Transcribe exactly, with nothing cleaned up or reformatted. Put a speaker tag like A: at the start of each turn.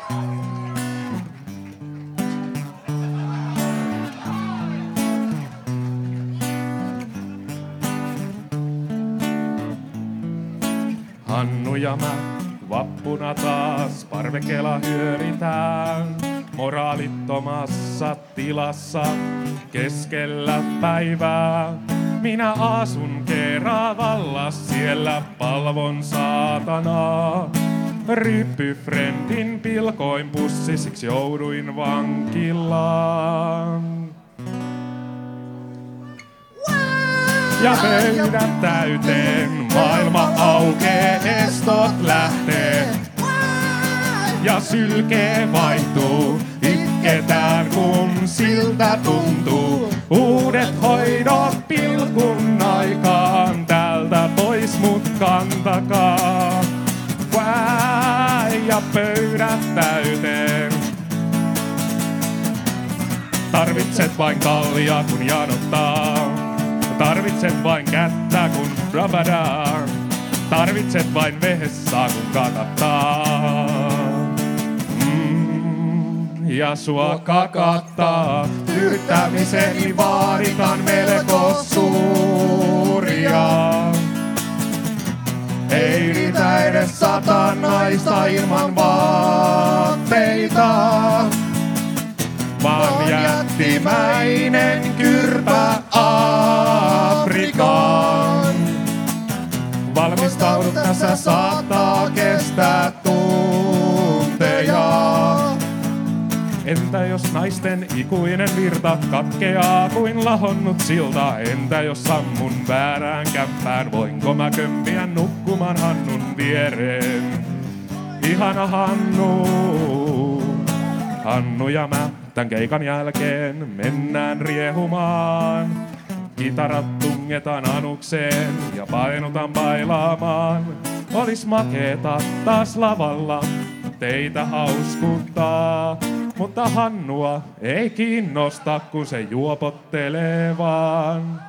A: Hannu ja mä vappuna taas parvekkeella hyöritään. Moraalittomassa tilassa keskellä päivää. Minä asun Keravalla, siellä palvon saatanaa. Ryppyfriendin pilkoin pussi, siksi jouduin vankilaan. Ja pöydät täyteen, maailma aukee, estot lähtee. Ja sylkee vaihtuu, itketään kun siltä tuntuu. Uudet hoidot pilkun aikaan, täältä pois mut kantakaa. Vää, ja pöydät täyteen. Tarvitset vain kallia kun janottaa. Tarvitset vain kättä kun rabadaa. Tarvitset vain vessaa kun kakattaa. Mm, ja sua kakattaa. Yrittämiseni vaaditaan melko suuria. Ei riitä edes sata naista ilman vaatteita. Vaan jättimäinen kyrpä Afrikaan. Valmistaudu, tässä saattaa kestää tunteja. Entä jos naisten ikuinen virta katkeaa kuin lahonnut silta? Entä jos sammun väärään kämppään? Voinko mä kömpiä nukkumaan Hannun viereen? Ihana Hannu, Hannu ja mä tän keikan jälkeen mennään riehumaan. Kitarat tungetaan anukseen ja painutan bailaamaan. Olis makeeta taas lavalla teitä hauskuttaa. Mutta Hannua ei kiinnosta, kun se juopottelee vaan.